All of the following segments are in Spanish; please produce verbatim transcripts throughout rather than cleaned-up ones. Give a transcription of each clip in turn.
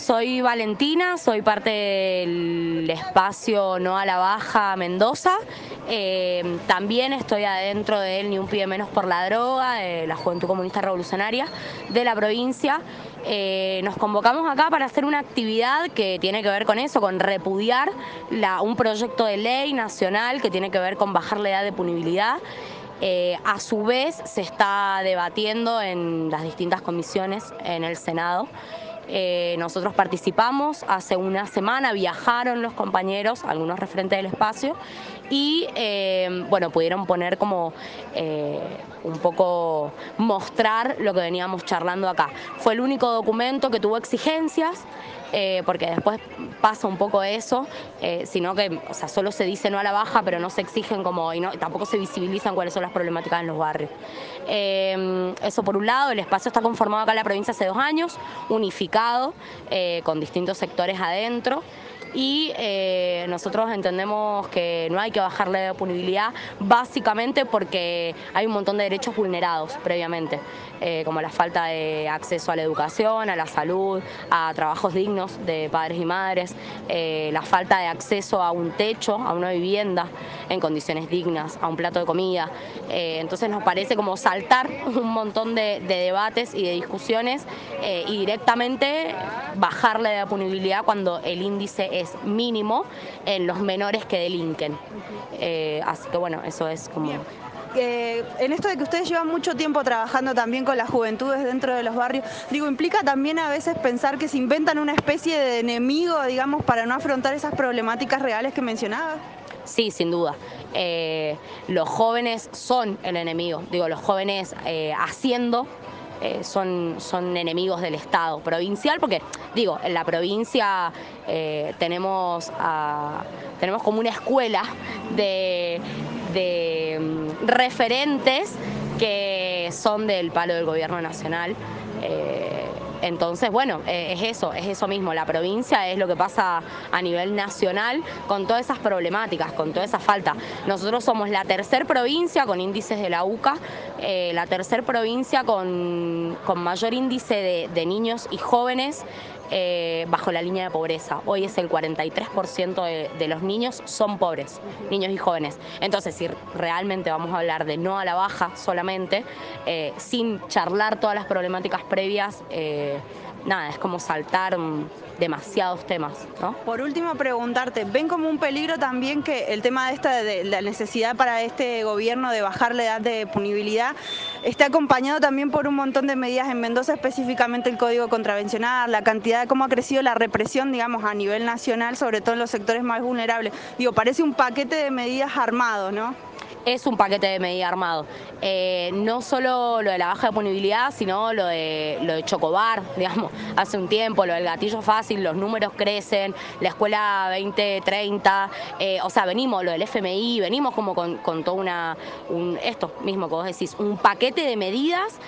soy Valentina, soy parte del espacio No a la Baja Mendoza. Eh, también estoy adentro del Ni un pibe menos por la droga, de la Juventud Comunista Revolucionaria de la provincia. Eh, nos convocamos acá para hacer una actividad que tiene que ver con eso, con repudiar la, un proyecto de ley nacional que tiene que ver con bajar la edad de punibilidad. Eh, a su vez se está debatiendo en las distintas comisiones en el Senado. Eh, nosotros participamos, hace una semana viajaron los compañeros, algunos referentes del espacio, y eh, bueno, pudieron poner como eh, un poco mostrar lo que veníamos charlando acá. Fue el único documento que tuvo exigencias, eh, porque después pasa un poco eso, eh, sino que o sea, solo se dice no a la baja, pero no se exigen como, y no, tampoco se visibilizan cuáles son las problemáticas en los barrios. Eh, eso por un lado. El espacio está conformado acá en la provincia hace dos años, unificado, eh, con distintos sectores adentro. Y eh, nosotros entendemos que no hay que bajarle de punibilidad, básicamente porque hay un montón de derechos vulnerados previamente, eh, como la falta de acceso a la educación, a la salud, a trabajos dignos de padres y madres, eh, la falta de acceso a un techo, a una vivienda en condiciones dignas, a un plato de comida. Eh, entonces nos parece como saltar un montón de, de debates y de discusiones eh, y directamente bajarle de la punibilidad cuando el índice es mínimo en los menores que delinquen. Eh, así que bueno, eso es como... Bien. Eh, en esto de que ustedes llevan mucho tiempo trabajando también con las juventudes dentro de los barrios, digo, implica también a veces pensar que se inventan una especie de enemigo, digamos, para no afrontar esas problemáticas reales que mencionabas. Sí, sin duda. Eh, los jóvenes son el enemigo, digo, los jóvenes eh, haciendo Eh, son, son enemigos del Estado provincial, porque digo, en la provincia eh, tenemos, a, tenemos como una escuela de, de um, referentes que son del palo del gobierno nacional. Eh, Entonces, bueno, eh, es eso, es eso mismo. La provincia es lo que pasa a nivel nacional con todas esas problemáticas, con toda esa falta. Nosotros somos la tercer provincia con índices de la U C A, eh, la tercer provincia con, con mayor índice de, de niños y jóvenes eh, bajo la línea de pobreza. Hoy es el cuarenta y tres por ciento de, de los niños son pobres, niños y jóvenes. Entonces, si realmente vamos a hablar de no a la baja solamente, eh, sin charlar todas las problemáticas previas, eh, nada, es como saltar demasiados temas, ¿no? Por último, preguntarte, ¿ven como un peligro también que el tema de esta de la necesidad para este gobierno de bajar la edad de punibilidad esté acompañado también por un montón de medidas en Mendoza, específicamente el Código Contravencional, la cantidad de cómo ha crecido la represión, digamos, a nivel nacional, sobre todo en los sectores más vulnerables? Digo, parece un paquete de medidas armado, ¿no? Es un paquete de medida armado. Eh, no solo lo de la baja de punibilidad, sino lo de, lo de Chocobar, digamos, hace un tiempo, lo del gatillo fácil, los números crecen, la escuela veinte treinta, eh, o sea, venimos, lo del F M I, venimos como con, con todo una, un, esto mismo que vos decís, un paquete de medidas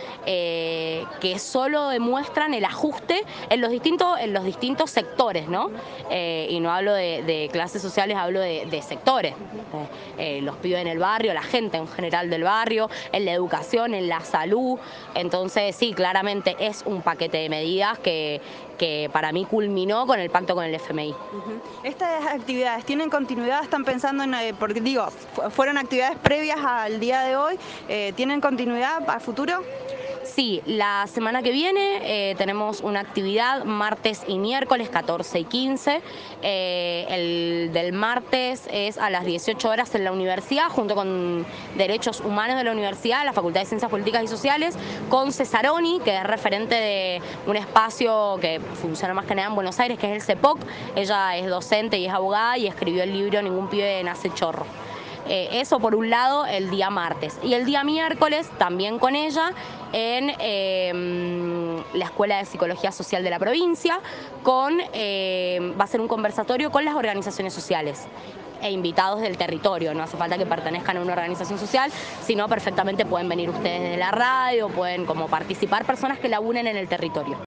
eh, que solo demuestran el ajuste en los distintos, en los distintos sectores, ¿no? Eh, y no hablo de, de clases sociales, hablo de, de sectores. Eh, eh, los pibes en el barrio, la gente en general del barrio, en la educación, en la salud. Entonces sí, claramente es un paquete de medidas que, que para mí culminó con el pacto con el F M I. Uh-huh. ¿Estas actividades tienen continuidad? ¿Están pensando en, eh, porque digo, fueron actividades previas al día de hoy, eh, ¿tienen continuidad a futuro? Sí, la semana que viene eh, tenemos una actividad martes y miércoles, catorce y quince. Eh, el del martes es a las dieciocho horas en la universidad, junto con Derechos Humanos de la Universidad, la Facultad de Ciencias Políticas y Sociales, con Cesaroni, que es referente de un espacio que funciona más que nada en Buenos Aires, que es el CEPOC. Ella es docente y es abogada y escribió el libro Ningún pibe nace chorro. Eh, eso por un lado el día martes. Y el día miércoles también con ella en eh, la Escuela de Psicología Social de la provincia, con, eh, va a ser un conversatorio con las organizaciones sociales e invitados del territorio. No hace falta que pertenezcan a una organización social, sino perfectamente pueden venir ustedes de la radio, pueden como participar personas que laburen en el territorio.